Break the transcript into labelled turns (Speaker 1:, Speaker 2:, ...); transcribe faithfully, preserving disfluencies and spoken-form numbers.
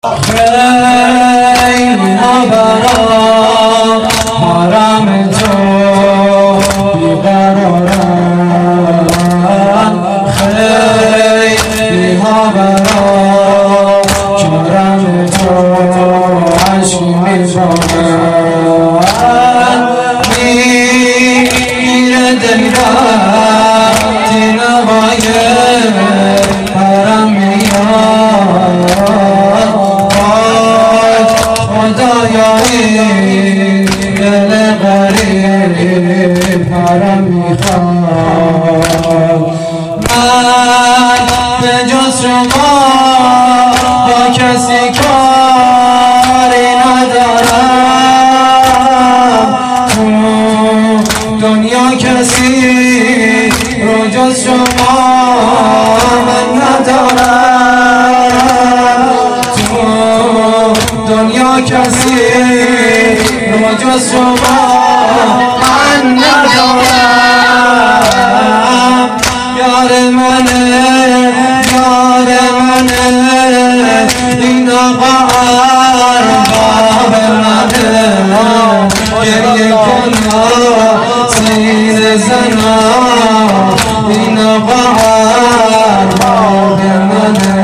Speaker 1: خیلی نبرم حرم تو بیقرارم خیلی نبرم کرم تو عشقی میبارم میره دل وقتی نوای حرم میاد خدایایی دل غریب حرم میخواد من به جز شما با کسی کاری ندارم تو دنیا کسی رو جز شما من ندارم تو دنیا کسی رو جز شما من ندارم یار منه یار منه این آقا ارباب منه گریه کنا سینه زنا این آقا ارباب منه